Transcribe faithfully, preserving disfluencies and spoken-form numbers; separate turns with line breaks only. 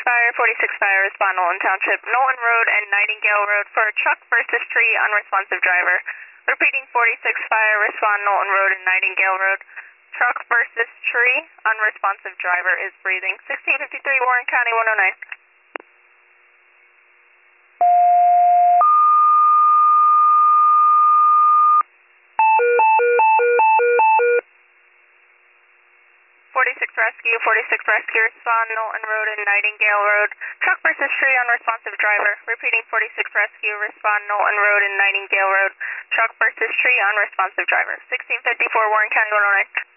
Fire, forty-six Fire, respond Knowlton Township, Knowlton Road and Nightingale Road for a truck versus tree, unresponsive driver. Repeating, forty-six Fire, respond Knowlton Road and Nightingale Road. Truck versus tree, unresponsive driver is breathing. sixteen fifty-three Warren County, one oh nine. forty-six Rescue, forty-six Rescue, respond Knowlton Road and Nightingale Road. Truck versus tree, unresponsive driver. Repeating, forty-six Rescue, respond Knowlton Road and Nightingale Road. Truck versus tree, unresponsive driver. sixteen fifty-four Warren County, one oh nine.